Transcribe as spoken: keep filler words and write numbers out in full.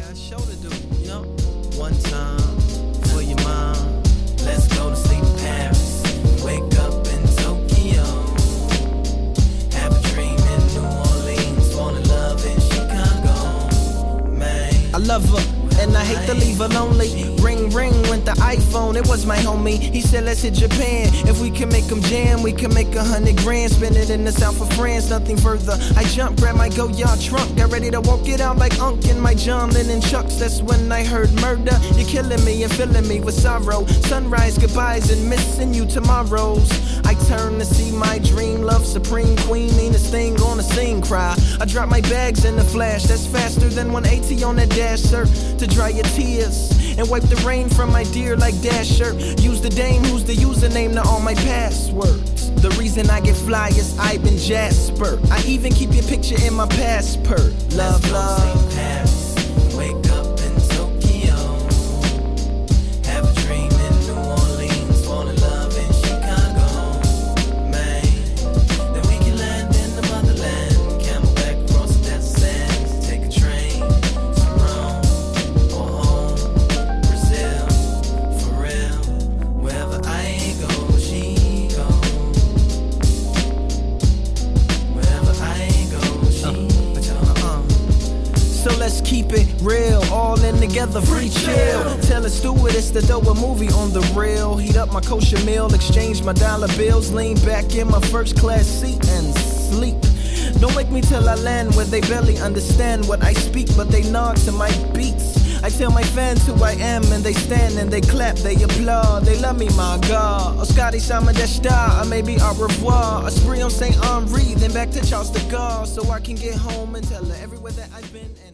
got a show to do, you know? One time for your mom. Let's go to sleep in Paris. Wake up in Tokyo. Have a dream in New Orleans. Fall in love in Chicago. Man, I love her. And I hate to leave her lonely. Ring, ring went the iPhone, it was my homie. He said, let's hit Japan. If we can make them jam, we can make a hundred grand. Spend it in the south of France, nothing further. I jumped, grabbed my go-yard trunk. Got ready to walk it out like Unc in my John Lennon Chucks. That's when I heard murder. You're killing me and filling me with sorrow. Sunrise, goodbyes, and missing you tomorrows. I turn to see my dream love, supreme queen, meanest thing on the scene, cry. I drop my bags in the flash, that's faster than one eighty on that dash, sir. To dry your tears and wipe the rain from my dear like Dasher. Use the dame who's the username to all my passwords. The reason I get fly is Ivan Jasper. I even keep your picture in my passport. Love, love. Paris, wake up in Tokyo. Have a dream in New Orleans. Fall in love in Chicago. Man, then we can land in the motherland. Camelback across the desert sands. Take a train to Rome. So let's keep it real, all in together, free chill. Tell the stewardess to throw a movie on the rail. Heat up my kosher meal, exchange my dollar bills. Lean back in my first class seat and sleep. Don't wake me till I land where they barely understand what I speak, but they nod to my beats. I tell my fans who I am and they stand and they clap, they applaud, they love me, my God. Oscari Sama Deshta, or maybe au revoir. A spree on Saint Henri, then back to Charles de Gaulle, so I can get home and tell her everywhere that I've been.